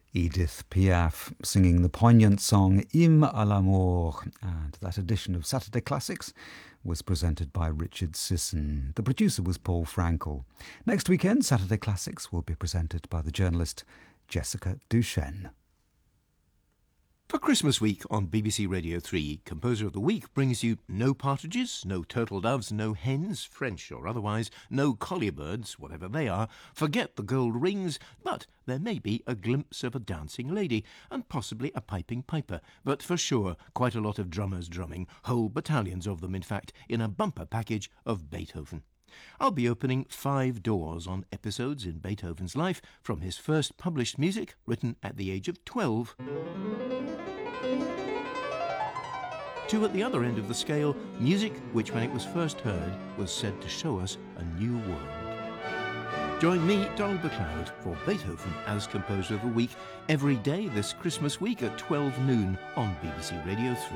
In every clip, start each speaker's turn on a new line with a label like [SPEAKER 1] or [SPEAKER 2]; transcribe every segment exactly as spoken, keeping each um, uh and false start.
[SPEAKER 1] Edith Piaf singing the poignant song Hymne à l'amour, and that edition of Saturday Classics was presented by Richard Sisson. The producer was Paul Frankel. Next weekend, Saturday Classics will be presented by the journalist Jessica Duchesne.
[SPEAKER 2] For Christmas week on B B C Radio three, Composer of the Week brings you no partridges, no turtle doves, no hens, French or otherwise, no collier birds, whatever they are, forget the gold rings, but there may be a glimpse of a dancing lady and possibly a piping piper, but for sure quite a lot of drummers drumming, whole battalions of them in fact, in a bumper package of Beethoven. I'll be opening five doors on episodes in Beethoven's life, from his first published music, written at the age of twelve, to, at the other end of the scale, music which, when it was first heard, was said to show us a new world. Join me, Donald MacLeod, for Beethoven as Composer of the Week every day this Christmas week at twelve noon on B B C Radio three.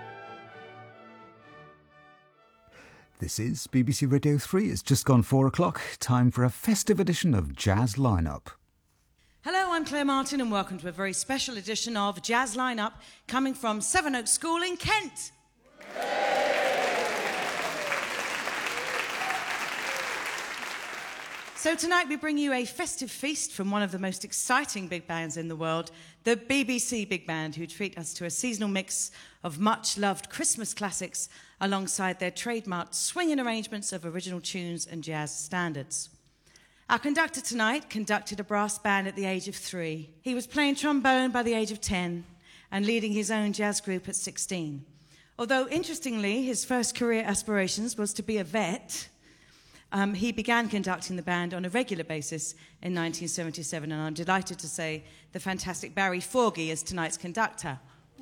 [SPEAKER 1] This is B B C Radio three. It's just gone four o'clock. Time for a festive edition of Jazz Lineup.
[SPEAKER 3] Hello, I'm Claire Martin and welcome to a very special edition of Jazz Lineup coming from Sevenoaks School in Kent. So tonight we bring you a festive feast from one of the most exciting big bands in the world, the B B C Big Band, who treat us to a seasonal mix of much-loved Christmas classics alongside their trademarked swinging arrangements of original tunes and jazz standards. Our conductor tonight conducted a brass band at the age of three. He was playing trombone by the age of ten and leading his own jazz group at sixteen. Although, interestingly, his first career aspirations was to be a vet, Um, he began conducting the band on a regular basis in nineteen seventy-seven, and I'm delighted to say the fantastic Barry Forgy is tonight's conductor.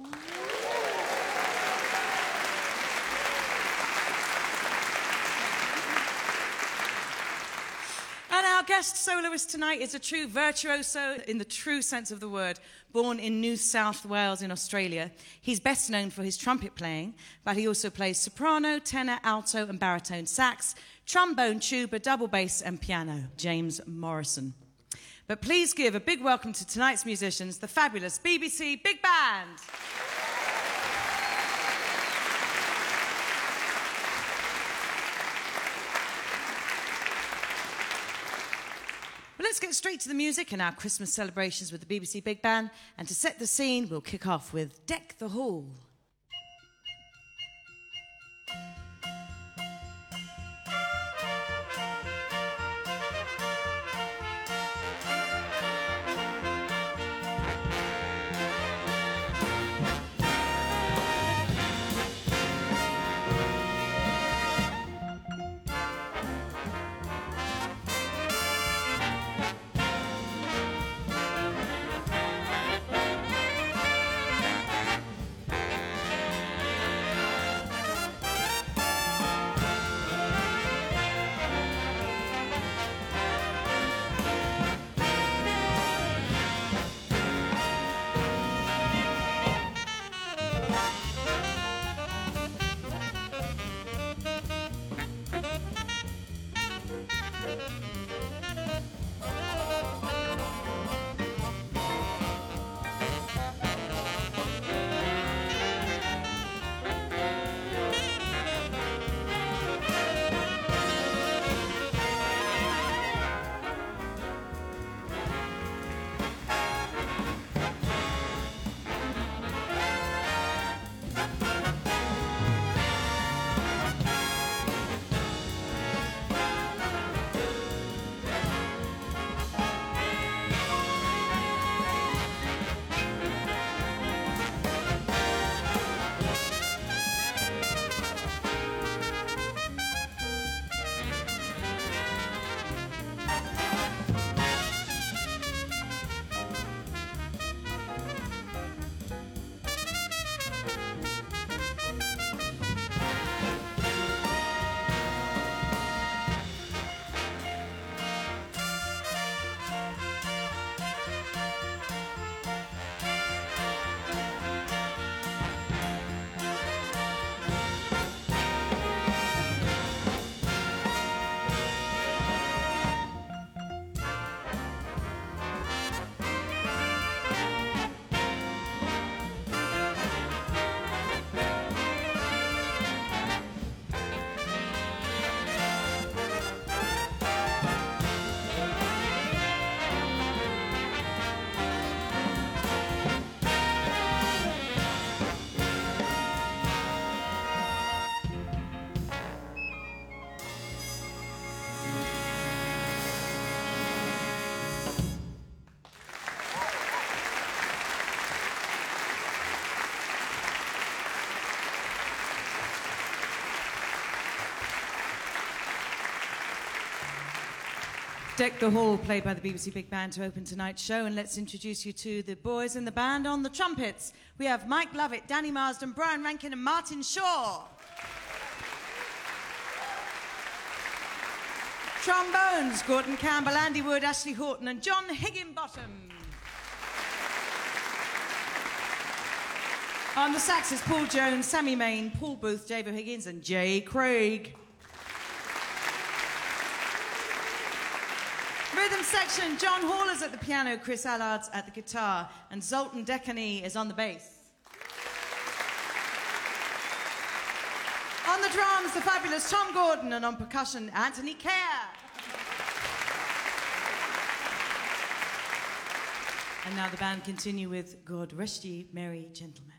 [SPEAKER 3] And our guest soloist tonight is a true virtuoso in the true sense of the word, born in New South Wales in Australia. He's best known for his trumpet playing, but he also plays soprano, tenor, alto and baritone sax, trombone, tuba, double bass and piano. James Morrison. But please give a big welcome to tonight's musicians, the fabulous B B C Big Band. Well, let's get straight to the music and our Christmas celebrations with the B B C Big Band. And to set the scene, we'll kick off with Deck the Hall. Deck the Hall, played by the B B C Big Band to open tonight's show, and let's introduce you to the boys in the band. On the trumpets, we have Mike Lovett, Danny Marsden, Brian Rankin and Martin Shaw. Trombones, Gordon Campbell, Andy Wood, Ashley Horton and John Higginbottom. On the saxes, Paul Jones, Sammy Main, Paul Booth, Dave O'Higgins and Jay Craig. Rhythm section, John Hall is at the piano, Chris Allard's at the guitar, and Zoltan Dekany is on the bass. On the drums, the fabulous Tom Gordon, and on percussion, Anthony Kerr. And now the band continue with God Rest Ye Merry Gentlemen.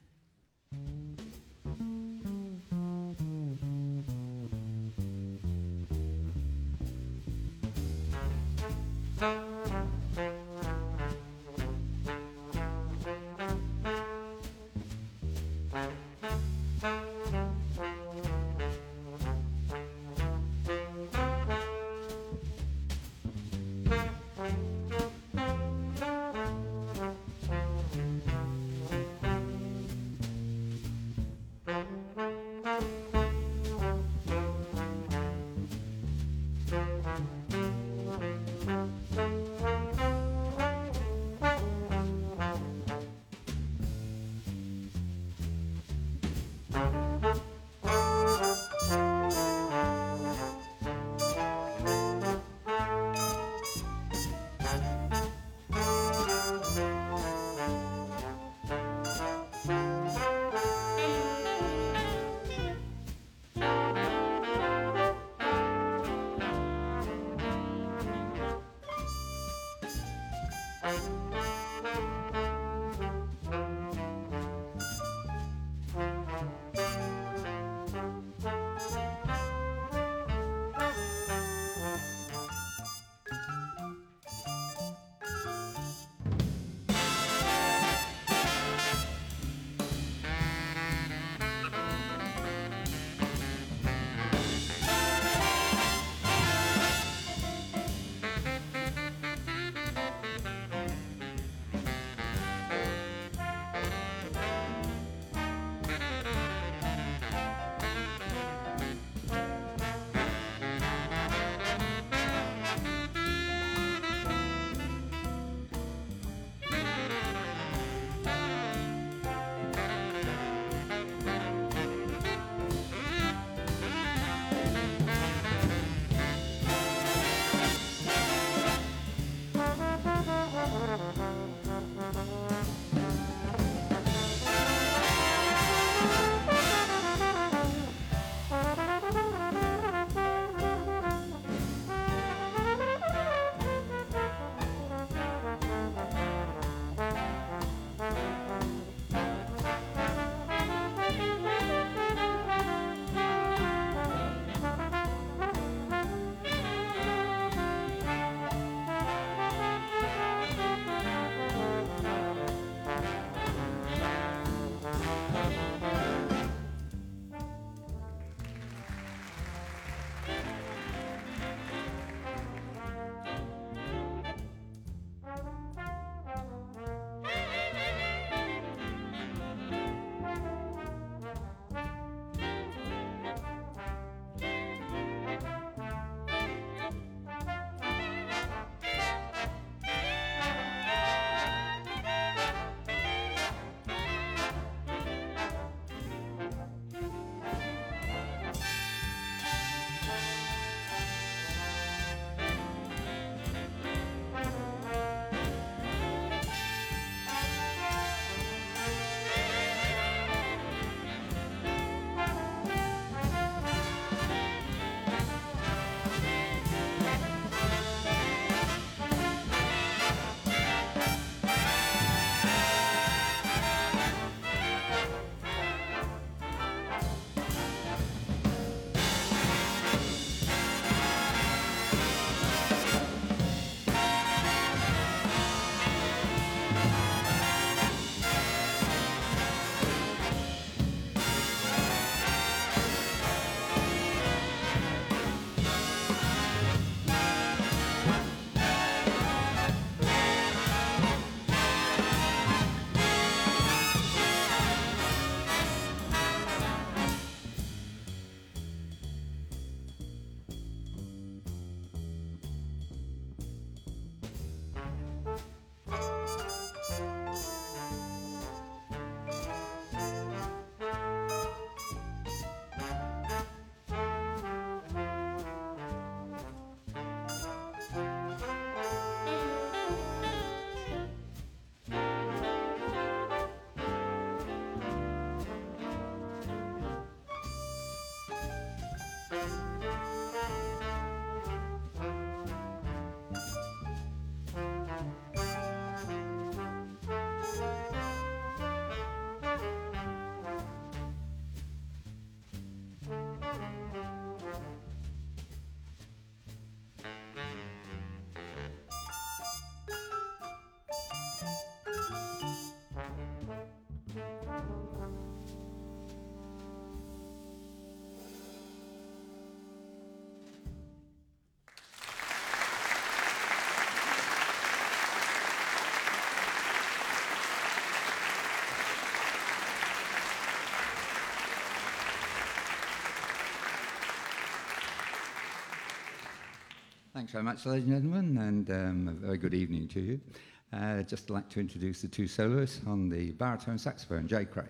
[SPEAKER 4] Thanks very much, ladies and gentlemen, and um, a very good evening to you. Uh, just like to introduce the two soloists on the baritone saxophone, Jay Craig.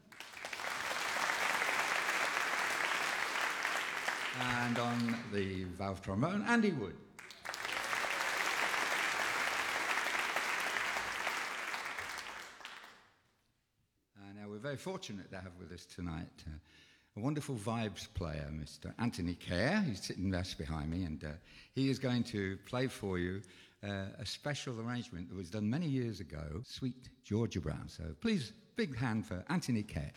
[SPEAKER 4] And on the valve trombone, Andy Wood. And now we're very fortunate to have with us tonight uh, a wonderful vibes player, Mister Anthony Kerr. He's sitting just behind me, and uh, he is going to play for you uh, a special arrangement that was done many years ago, Sweet Georgia Brown. So please, big hand for Anthony Kerr.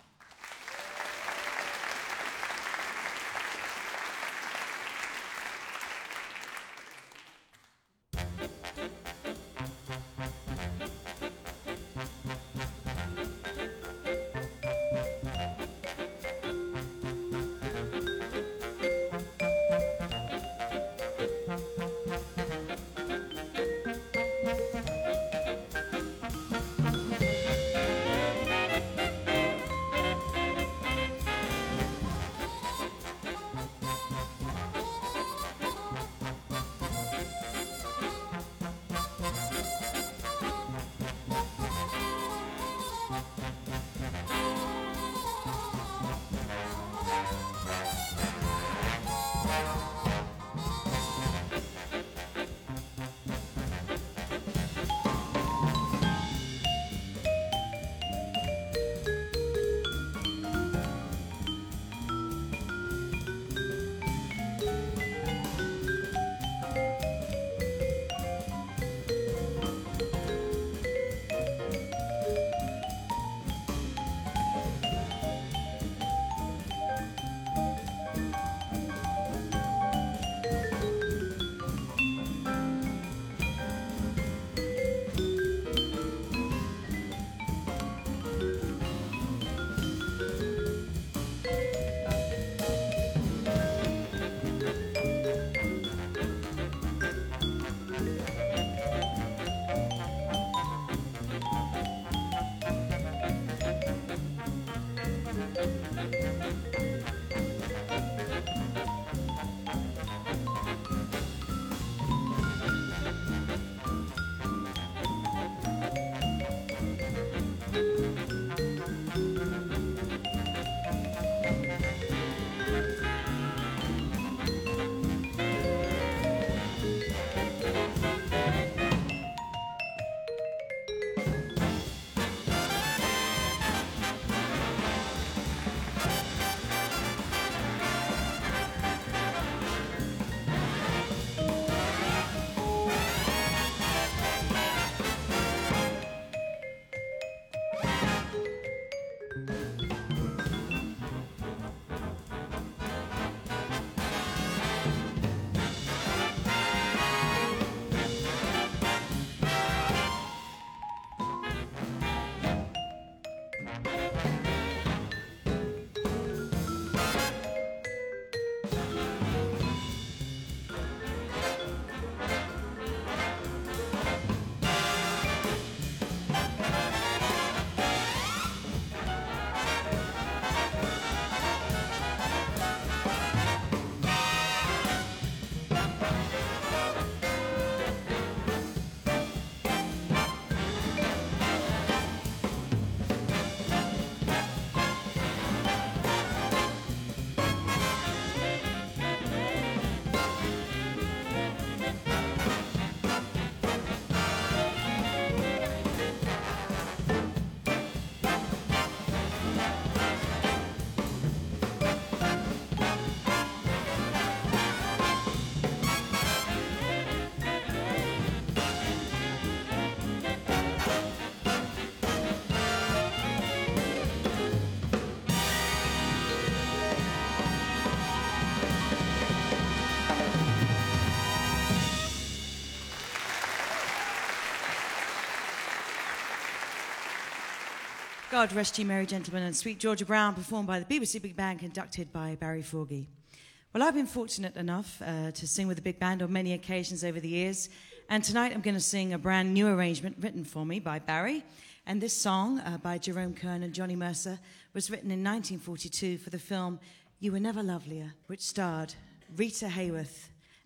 [SPEAKER 3] God Rest Ye Merry Gentlemen and Sweet Georgia Brown, performed by the B B C Big Band, conducted by Barry Forgy. Well, I've been fortunate enough uh, to sing with the big band on many occasions over the years, and tonight I'm going to sing a brand new arrangement written for me by Barry. And this song uh, by Jerome Kern and Johnny Mercer was written in nineteen forty-two for the film You Were Never Lovelier, which starred Rita Hayworth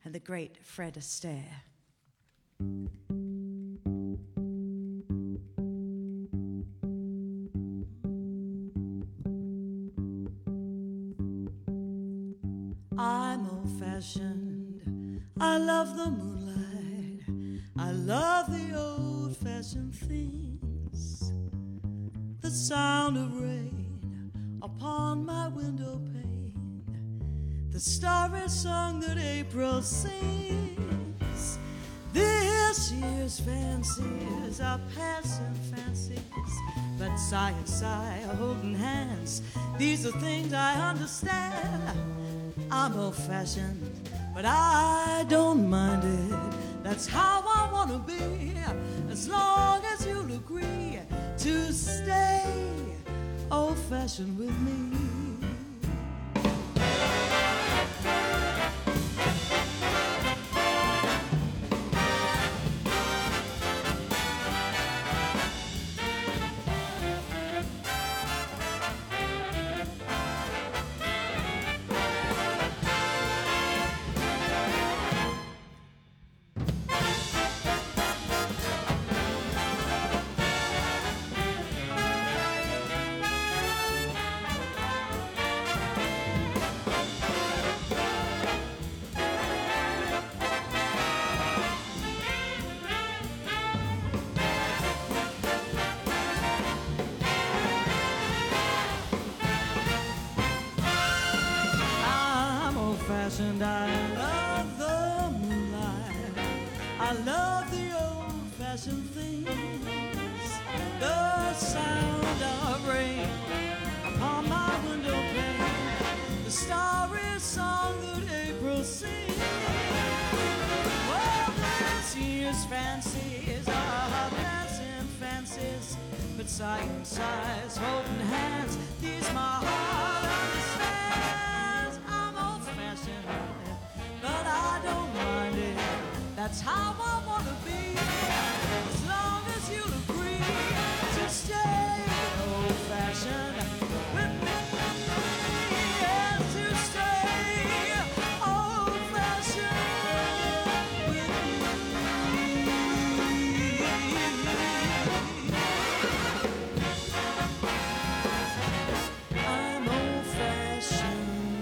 [SPEAKER 3] and the great Fred Astaire. I'm old-fashioned, I love the moonlight, I love the old-fashioned things, the sound of rain upon my window pane, the starry song that April sings. This year's fancies are passing fancies, but sigh and sigh, holding hands, these are things I understand. I'm old-fashioned, but I don't mind it. That's how I want to be, as long as you'll agree to stay old-fashioned with me. And I love the moonlight, I love the old-fashioned things, the sound of rain upon my window pane, the starry song that April sings. Well, this year's fancies are passing fancies, but sighing sighs, holding hands, these my heart understands. But I don't mind it, that's how I want to be, as long as you'll agree to stay old-fashioned with me. Yes, to stay old-fashioned with me. I'm old-fashioned.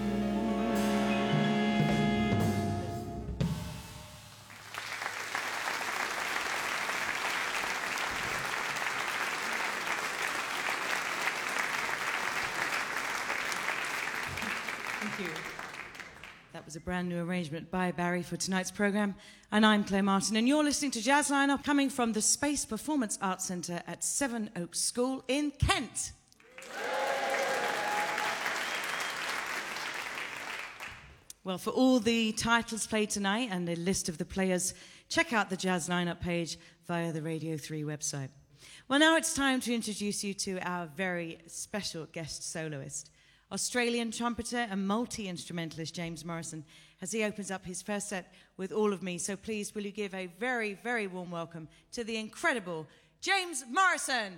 [SPEAKER 3] Thank you. That was a brand new arrangement by Barry for tonight's programme. And I'm Claire Martin, and you're listening to Jazz Lineup coming from the Space Performance Arts Centre at Seven Oaks School in Kent. Well, for all the titles played tonight and a list of the players, check out the Jazz Lineup page via the Radio three website. Well, now it's time to introduce you to our very special guest soloist, Australian trumpeter and multi-instrumentalist James Morrison, as he opens up his first set with All of Me. So please, will you give a very, very warm welcome to the incredible James Morrison.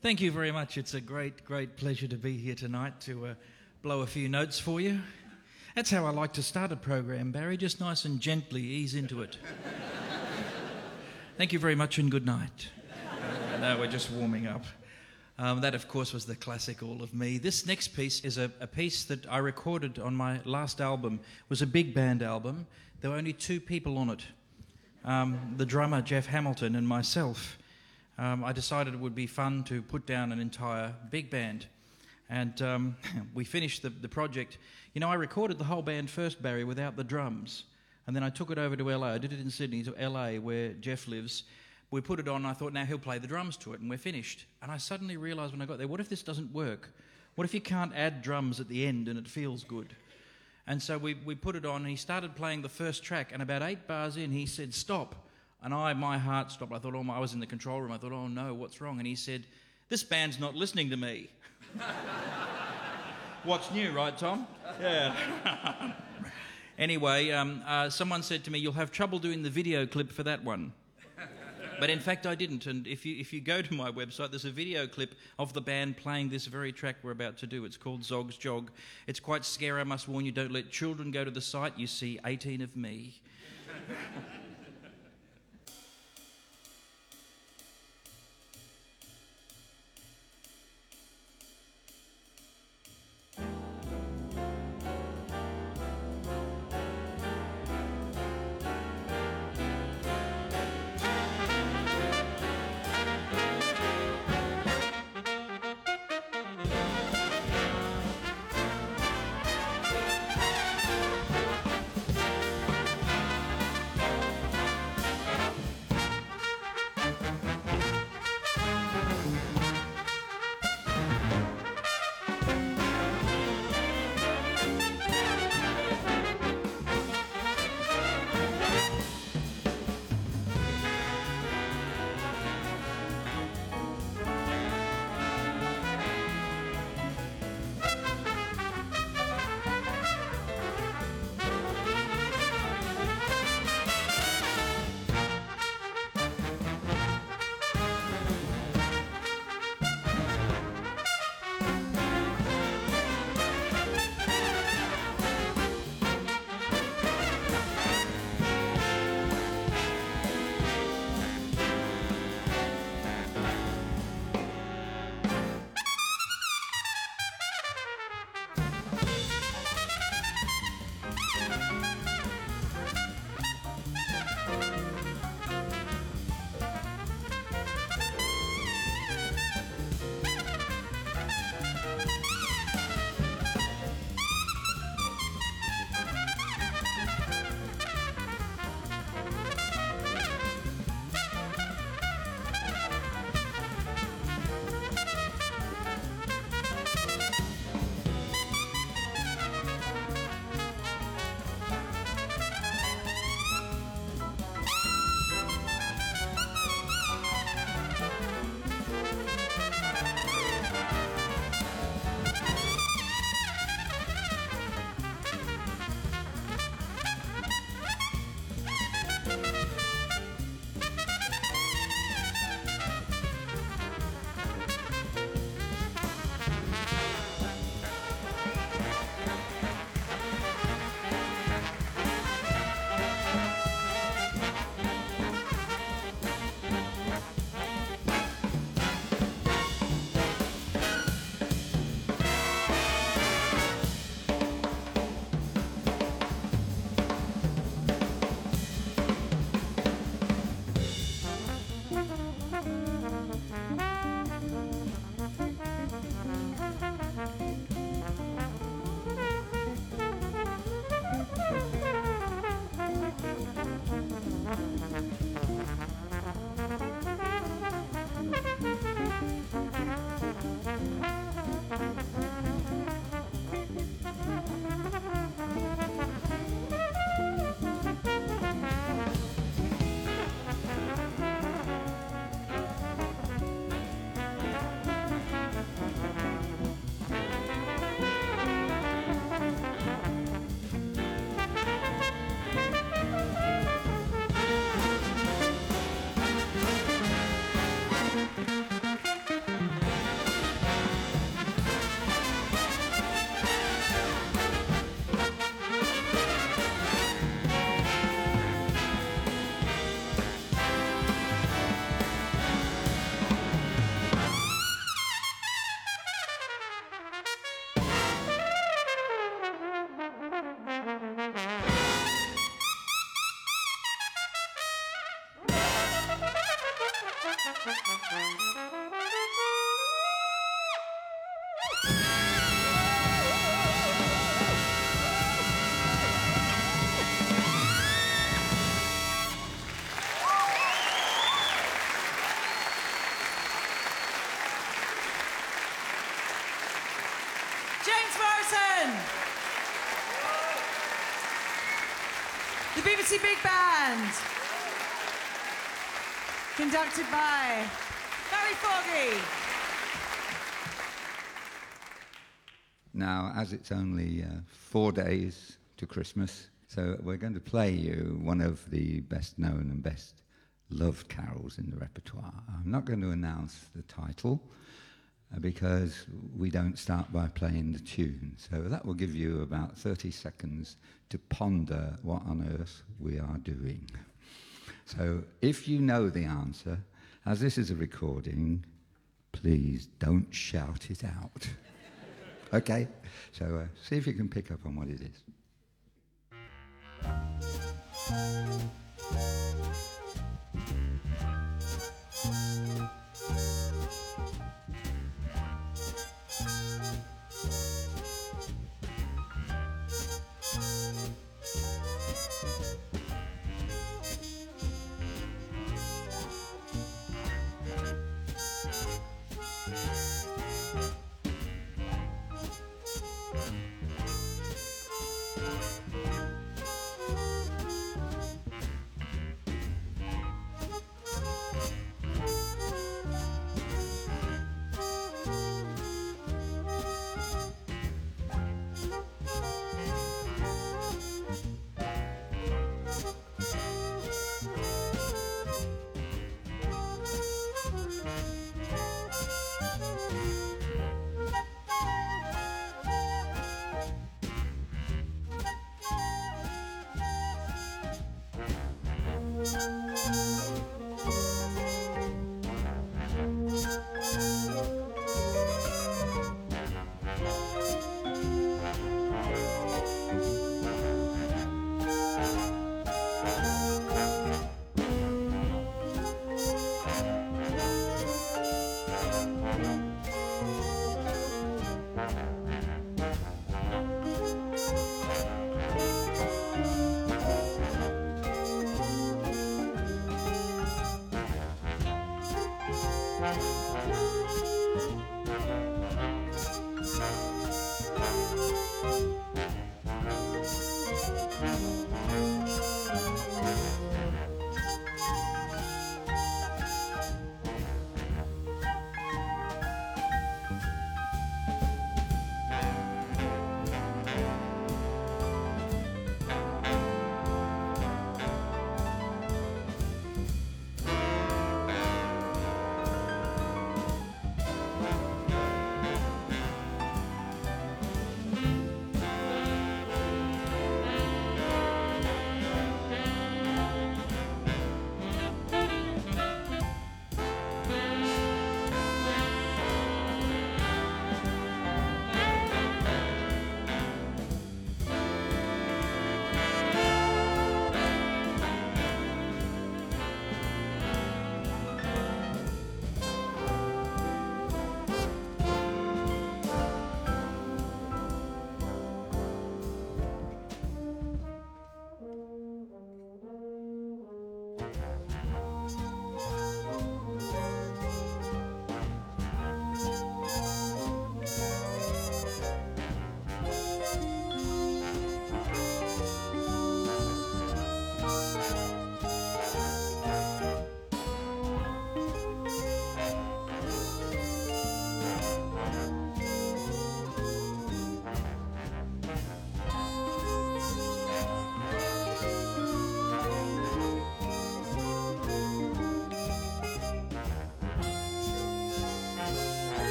[SPEAKER 5] Thank you very much. It's a great, great pleasure to be here tonight to uh, blow a few notes for you. That's how I like to start a program, Barry, just nice and gently ease into it. Thank you very much and good night. Uh, no, we're just warming up. Um, that, of course, was the classic All of Me. This next piece is a, a piece that I recorded on my last album. It was a big band album. There were only two people on it, um, the drummer, Jeff Hamilton, and myself. Um, I decided it would be fun to put down an entire big band. And um, we finished the, the project. You know, I recorded the whole band first, Barry, without the drums. And then I took it over to L A. I did it in Sydney to L A, where Jeff lives. We put it on, and I thought, now he'll play the drums to it, and we're finished. And I suddenly realised when I got there, what if this doesn't work? What if you can't add drums at the end and it feels good? And so we, we put it on, and he started playing the first track, and about eight bars in, he said, stop. And I, my heart stopped. I thought, oh, my, I was in the control room. I thought, oh, no, what's wrong? And he said, this band's not listening to me. What's new, right, Tom? Yeah. Anyway, um, uh, someone said to me, you'll have trouble doing the video clip for that one. But in fact, I didn't. And if you if you go to my website, there's a video clip of the band playing this very track we're about to do. It's called Zog's Jog. It's quite scary, I must warn you. Don't let children go to the site. You see eighteen of me.
[SPEAKER 3] James Morrison. The B B C Big Band. Conducted by Barry Foggy.
[SPEAKER 4] Now, as it's only uh, four days to Christmas, so we're going to play you one of the best known and best loved carols in the repertoire. I'm not going to announce the title uh, because we don't start by playing the tune. So that will give you about thirty seconds to ponder what on earth we are doing. So if you know the answer, as this is a recording, please don't shout it out. Okay? So uh, see if you can pick up on what it is.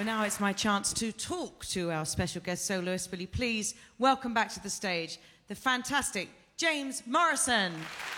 [SPEAKER 3] Well, now it's my chance to talk to our special guest soloist. Will you please welcome back to the stage the fantastic James Morrison.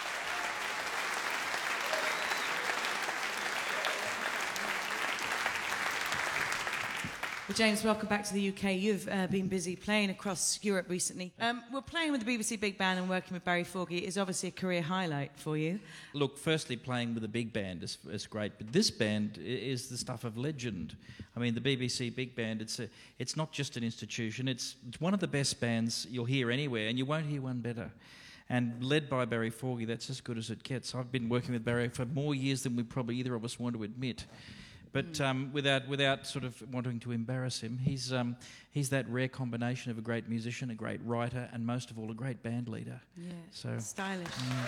[SPEAKER 3] Well, James, welcome back to the U K. You've uh, been busy playing across Europe recently. Um, well, playing with the B B C Big Band and working with Barry Forgy is obviously a career highlight for you.
[SPEAKER 5] Look, firstly, playing with a big band is, is great, but this band i- is the stuff of legend. I mean, the B B C Big Band, it's a, it's not just an institution, it's, it's one of the best bands you'll hear anywhere, and you won't hear one better. And led by Barry Forgy, that's as good as it gets. I've been working with Barry for more years than we probably either of us want to admit. But um, without without sort of wanting to embarrass him, he's um, he's that rare combination of a great musician, a great writer, and most of all, a great band leader.
[SPEAKER 3] Yeah,
[SPEAKER 5] So
[SPEAKER 3] stylish.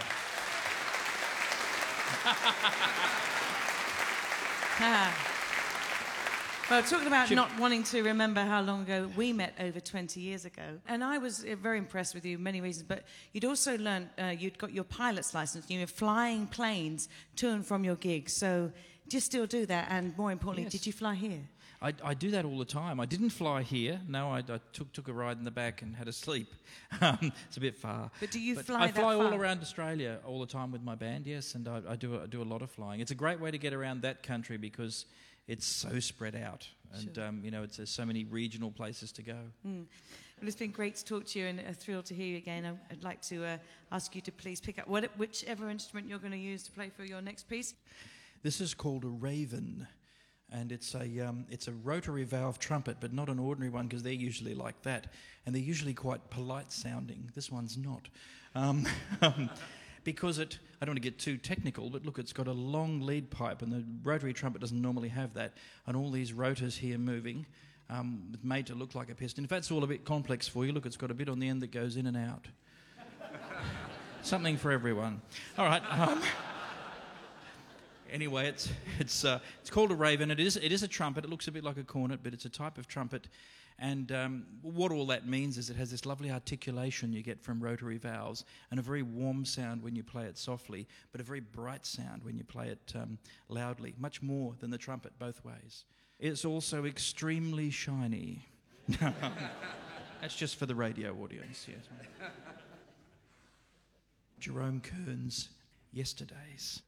[SPEAKER 3] Well, talking about
[SPEAKER 5] Jim-
[SPEAKER 3] not wanting to remember how long ago we met over twenty years ago, and I was uh, very impressed with you, many reasons, but you'd also learned, uh, you'd got your pilot's license, you were flying planes to and from your gigs, so do you still do that? And more importantly,
[SPEAKER 5] Yes.
[SPEAKER 3] did you fly here?
[SPEAKER 5] I, I do that all the time. I didn't fly here. No, I, I took took a ride in the back and had a sleep. Um, it's a bit far.
[SPEAKER 3] But do you
[SPEAKER 5] But
[SPEAKER 3] fly
[SPEAKER 5] I
[SPEAKER 3] that
[SPEAKER 5] fly all
[SPEAKER 3] far?
[SPEAKER 5] around Australia all the time with my band, yes, and I, I do I do a lot of flying. It's a great way to get around that country because it's so spread out, and
[SPEAKER 3] Sure.
[SPEAKER 5] um, you know, it's, there's so many regional places to go.
[SPEAKER 3] Mm. Well, it's been great to talk to you and a thrill to hear you again. I- I'd like to uh, ask you to please pick up what, whichever instrument you're going to use to play for your next piece.
[SPEAKER 5] This is called a raven, and it's a um, it's a rotary valve trumpet, but not an ordinary one because they're usually like that, and they're usually quite polite sounding. This one's not, um, because it. I don't want to get too technical, but look, it's got a long lead pipe, and the rotary trumpet doesn't normally have that, and all these rotors here moving, um, made to look like a piston. In fact, it's all a bit complex for you. Look, it's got a bit on the end that goes in and out. Something for everyone. All right. Um, Anyway, it's it's uh, it's called a raven. It is it is a trumpet. It looks a bit like a cornet, but it's a type of trumpet. And um, what all that means is it has this lovely articulation you get from rotary valves, and a very warm sound when you play it softly, but a very bright sound when you play it um, loudly. Much more than the trumpet, both ways. It's also extremely shiny. That's just for the radio audience. Yes. Jerome Kern's Yesterdays.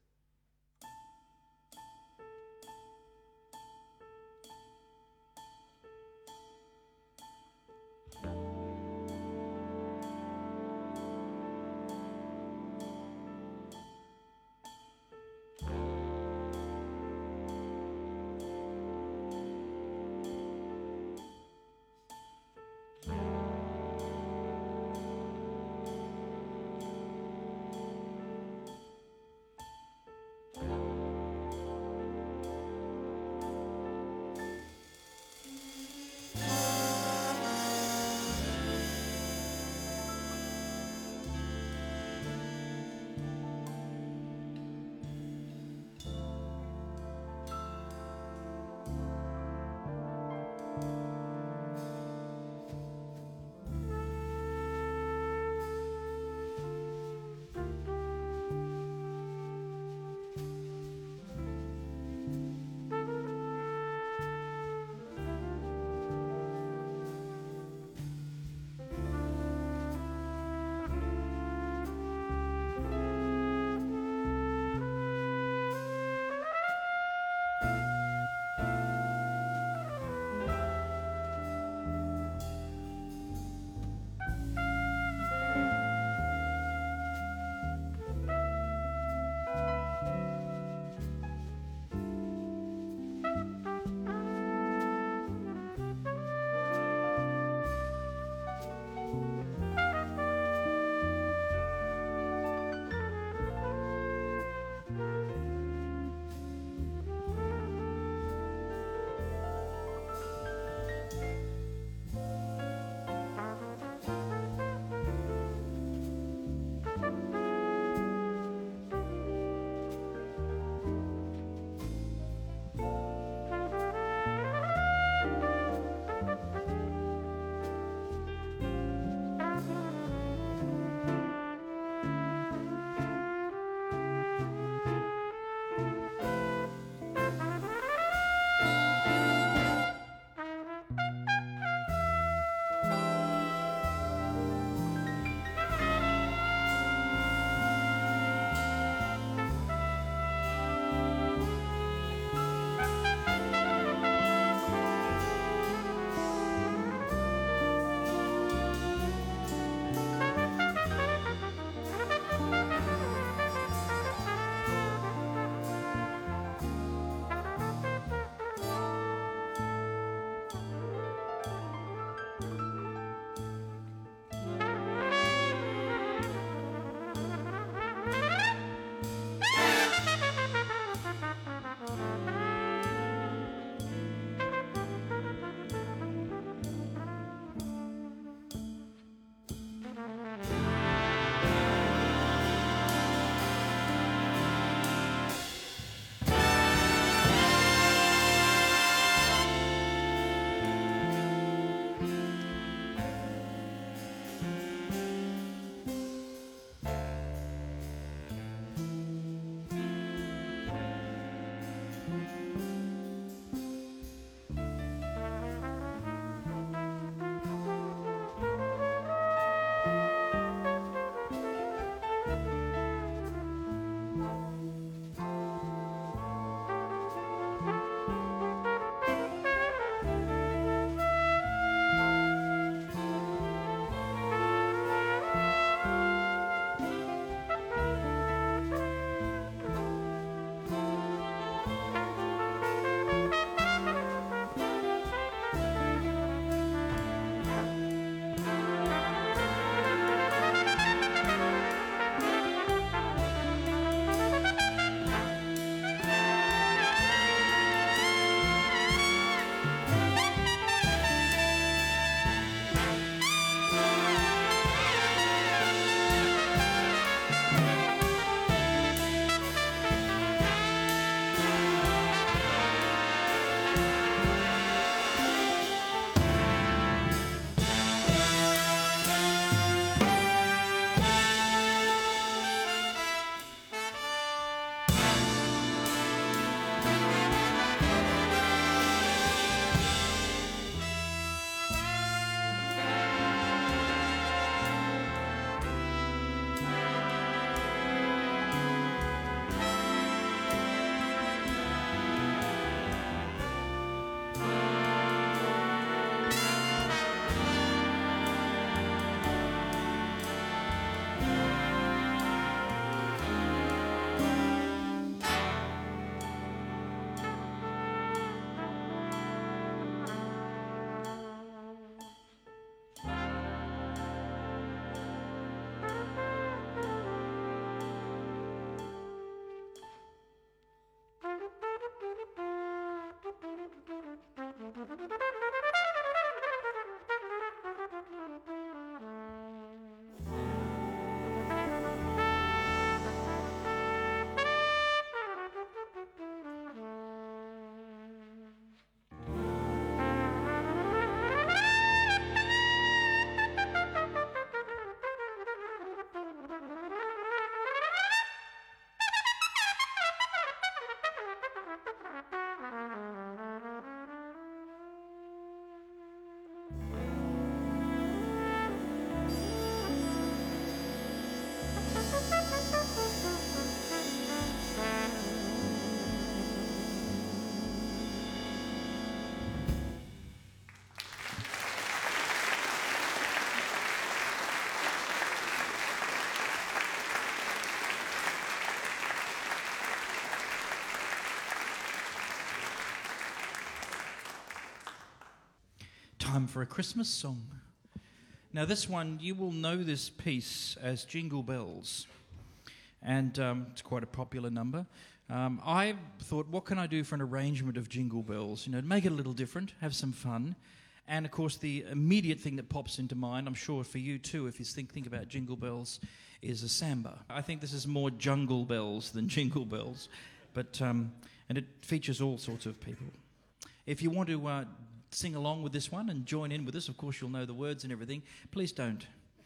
[SPEAKER 5] time for a Christmas song. Now, this one, you will know this piece as Jingle Bells, and um, it's quite a popular number. Um, I thought, what can I do for an arrangement of Jingle Bells? You know, to make it a little different, have some fun. And, of course, the immediate thing that pops into mind, I'm sure for you too, if you think, think about Jingle Bells, is a samba. I think this is more Jungle Bells than Jingle Bells, but um, and it features all sorts of people. If you want to uh, sing along with this one and join in with us, of course you'll know the words and everything, please don't.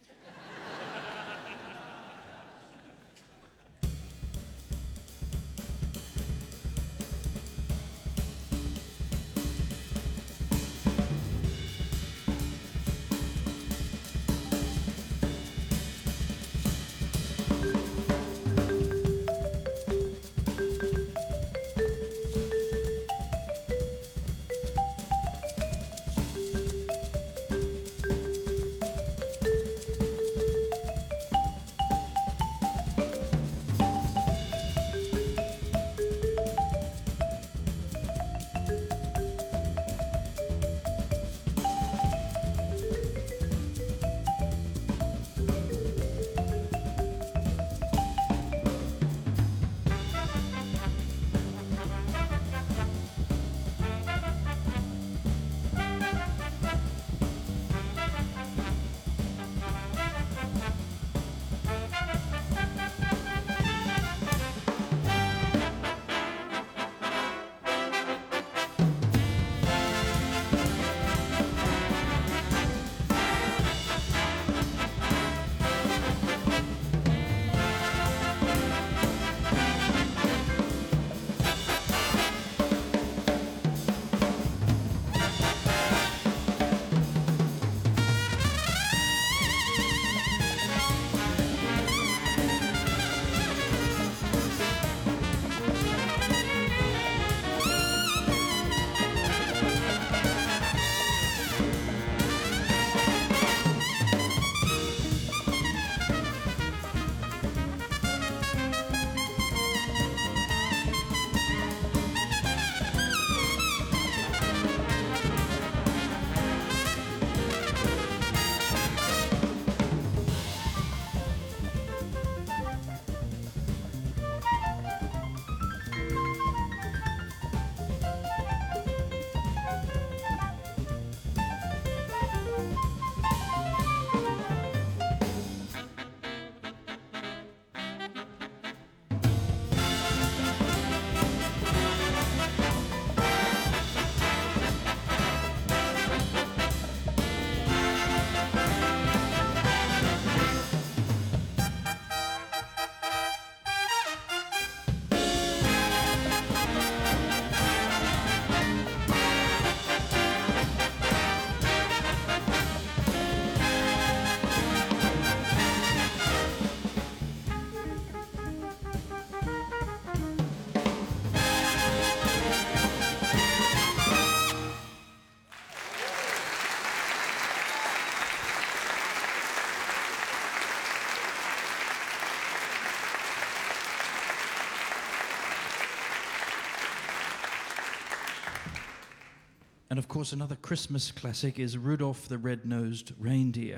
[SPEAKER 5] And of course, another Christmas classic is Rudolph the Red-Nosed Reindeer.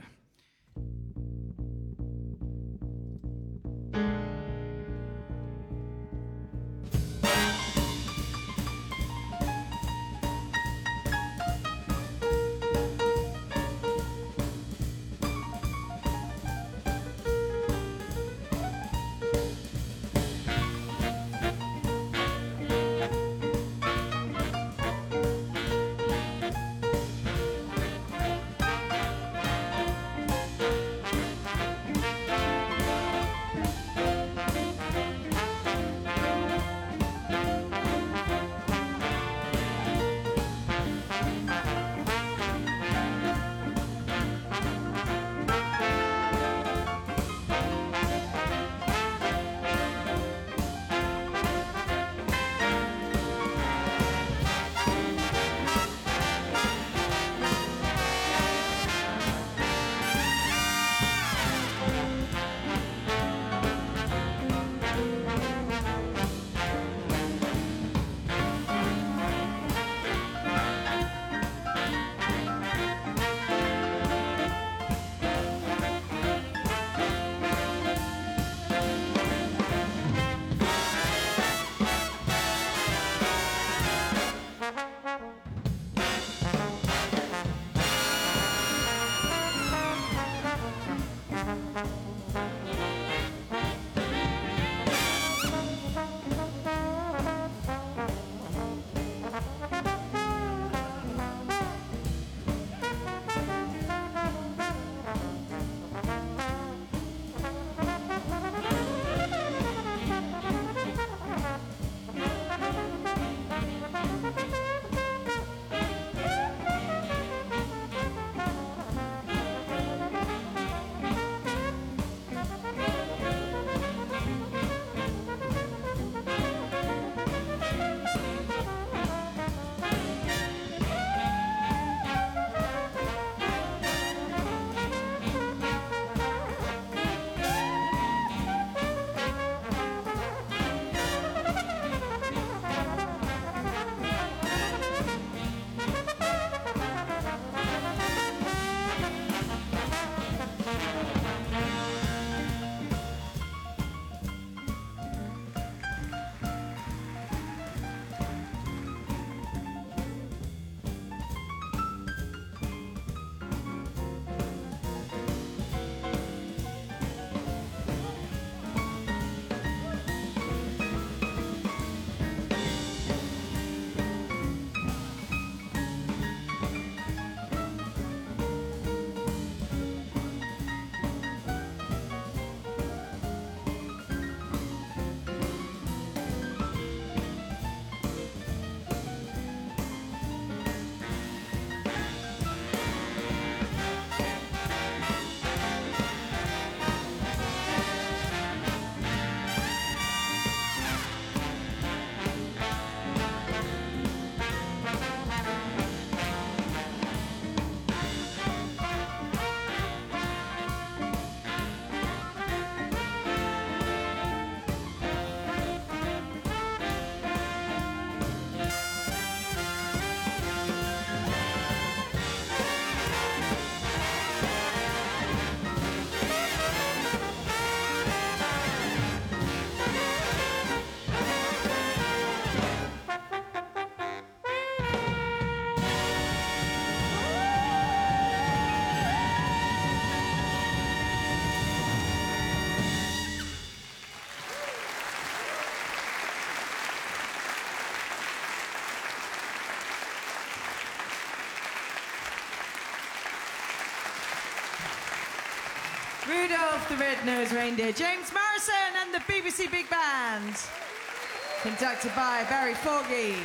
[SPEAKER 3] Rudolph the Red-Nosed Reindeer, James Morrison and the B B C Big Band, conducted by Barry Forgy.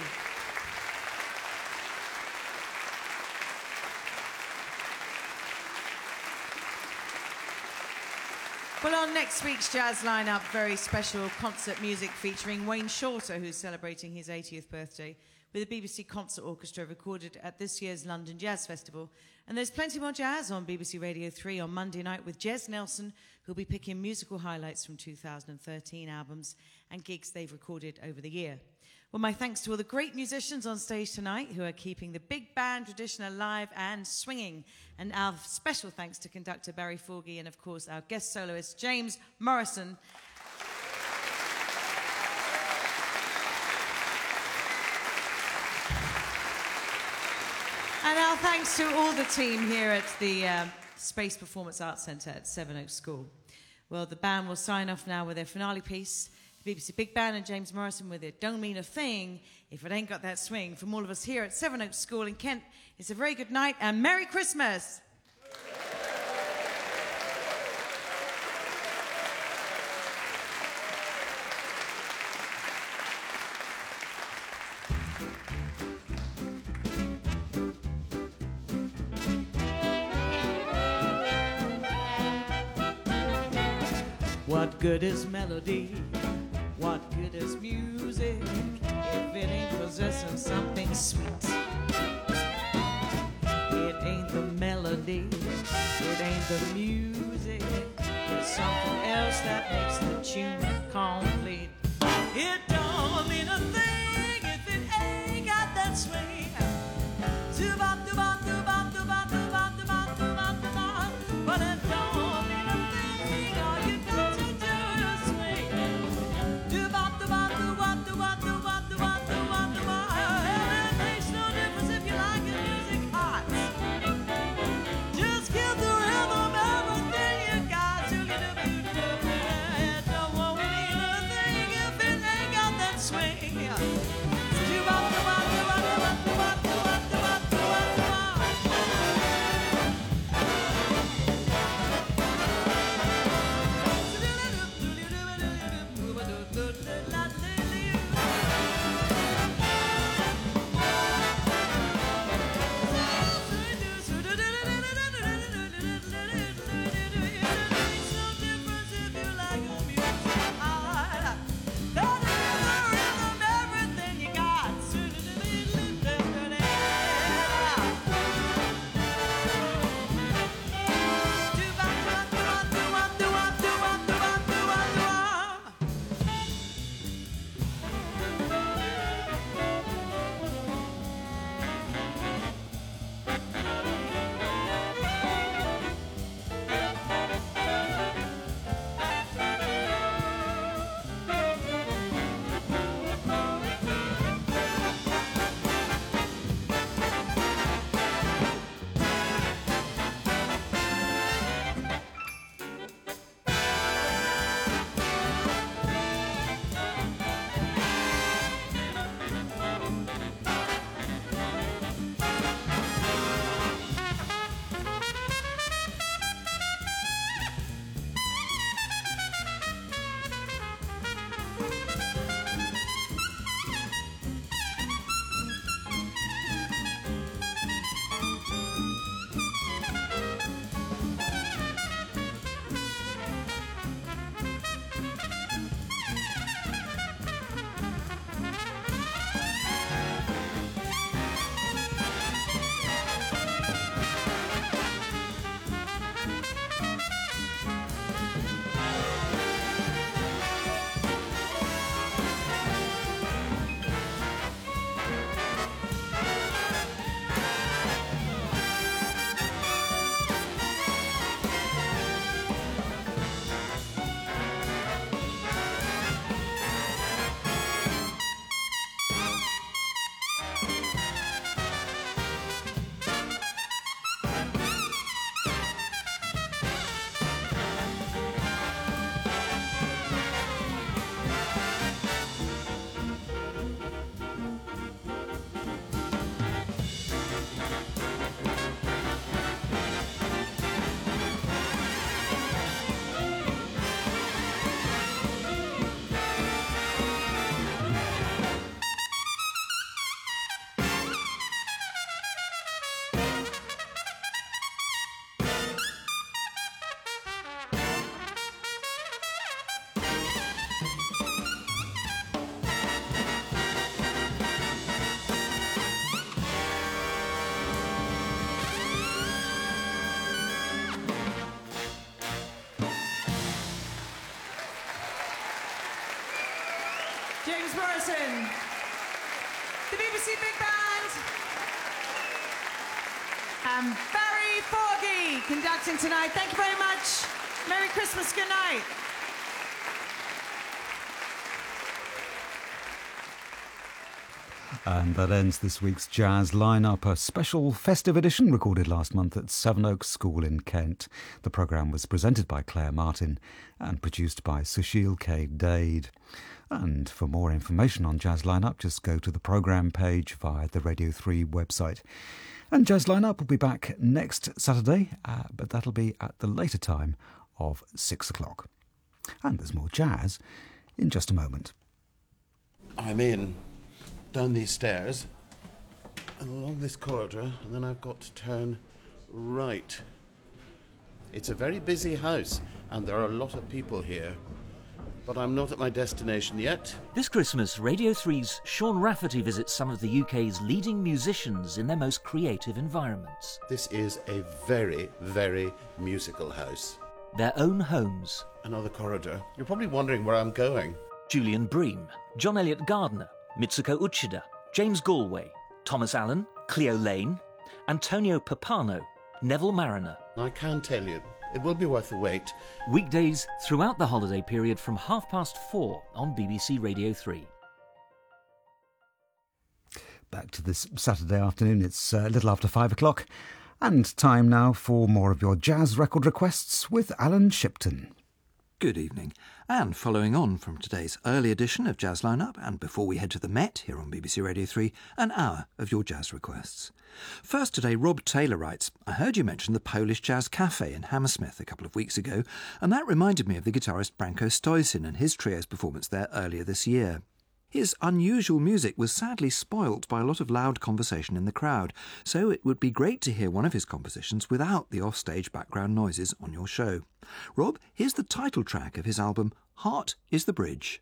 [SPEAKER 3] Well, on next week's jazz lineup, very special concert music featuring Wayne Shorter, who's celebrating his eightieth birthday with the B B C Concert Orchestra, recorded at this year's London Jazz Festival. And there's plenty more jazz on B B C Radio three on Monday night with Jez Nelson, who'll be picking musical highlights from two thousand thirteen albums and gigs they've recorded over the year. Well, my thanks to all the great musicians on stage tonight who are keeping the big band tradition alive and swinging. And our special thanks to conductor Barry Forgy and, of course, our guest soloist, James Morrison. And our thanks to all the team here at the um, Space Performance Arts Centre at Sevenoaks School. Well, the band will sign off now with their finale piece. The B B C Big Band and James Morrison with it Don't Mean a Thing If It Ain't Got That Swing. From all of us here at Sevenoaks School in Kent, it's a very good night and Merry Christmas! What good is melody? What good is music if it ain't possessing something sweet? It ain't the melody, it ain't the music, it's something else that makes the tune complete. It don't mean a thing if it ain't got that swing. Do-bop, do-bop, do-bop, do-bop, do-bop, do-bop, do-bop, do-bop. But it don't mean a thing, all you got to do is swing. Do-bop, do-bop, do-bop, do-bop, do-bop, do-bop, do-bop, do-bop. It makes no difference if you like your music hot. Just give the rhythm everything you got to get it. James Morrison, the B B C Big Band, and Barry Forgy conducting tonight. Thank you very much. Merry Christmas. Good night.
[SPEAKER 1] And that ends this week's jazz lineup, a special festive edition recorded last month at Sevenoaks School in Kent. The programme was presented by Claire Martin and produced by Sushil K. Dade. And for more information on Jazz Lineup, just go to the programme page via the Radio three website. And Jazz Lineup will be back next Saturday, uh, but that'll be at the later time of six o'clock. And there's more jazz in just a moment.
[SPEAKER 6] I'm in. Down these stairs and along this corridor, and then I've got to turn right. It's a very busy house and there are a lot of people here, but I'm not at my destination yet.
[SPEAKER 7] This Christmas, Radio three's Sean Rafferty visits some of the U K's leading musicians in their most creative environments.
[SPEAKER 6] This is a very, very musical house.
[SPEAKER 7] Their own homes.
[SPEAKER 6] Another corridor. You're probably wondering where I'm going.
[SPEAKER 7] Julian Bream, John Elliott Gardner, Mitsuko Uchida, James Galway, Thomas Allen, Cleo Lane, Antonio Papano, Neville Mariner.
[SPEAKER 6] I can tell you, it will be worth the wait.
[SPEAKER 7] Weekdays throughout the holiday period from half past four on B B C Radio three.
[SPEAKER 1] Back to this Saturday afternoon, it's a little after five o'clock, and time now for more of your jazz record requests with Alan Shipton.
[SPEAKER 8] Good evening. And following on from today's early edition of Jazz Lineup, and before we head to the Met here on B B C Radio three, an hour of your jazz requests. First today, Rob Taylor writes, I heard you mention the Polish Jazz Cafe in Hammersmith a couple of weeks ago, and that reminded me of the guitarist Branko Stoysin and his trio's performance there earlier this year. His unusual music was sadly spoilt by a lot of loud conversation in the crowd, so it would be great to hear one of his compositions without the offstage background noises on your show. Rob, here's the title track of his album, Heart is the Bridge.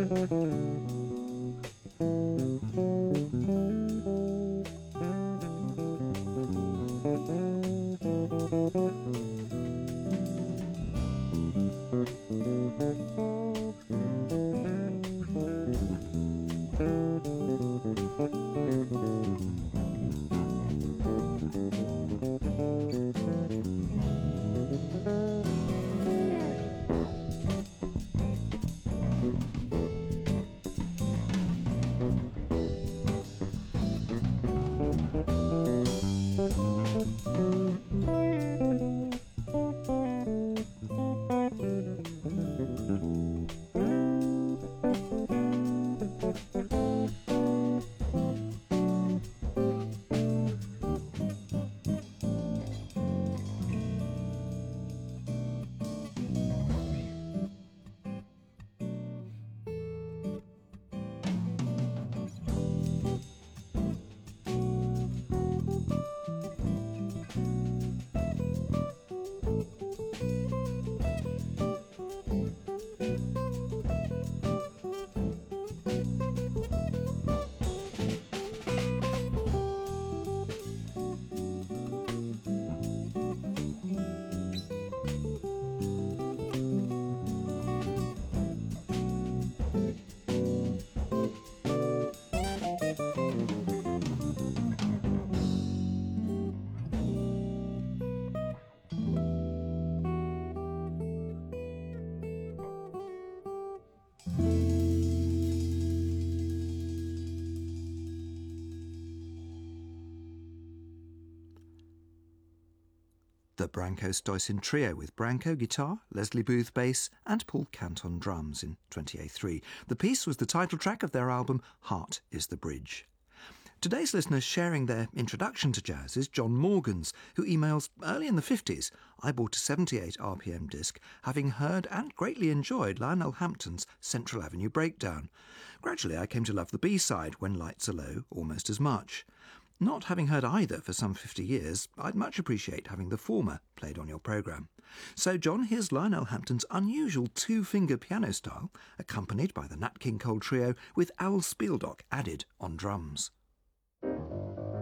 [SPEAKER 8] The Branco Stoyson Trio with Branco guitar, Leslie Booth bass and Paul Canton drums in twenty oh three. The piece was the title track of their album Heart is the Bridge. Today's listener sharing their introduction to jazz is John Morgans, who emails, early in the fifties, I bought a seventy-eight R P M disc, having heard and greatly enjoyed Lionel Hampton's Central Avenue Breakdown. Gradually I came to love the B-side, When Lights Are Low, almost as much. Not having heard either for some fifty years, I'd much appreciate having the former played on your programme. So, John, here's Lionel Hampton's unusual two-finger piano style, accompanied by the Nat King Cole Trio with Al Spieldock added on drums.
[SPEAKER 9] Thank you.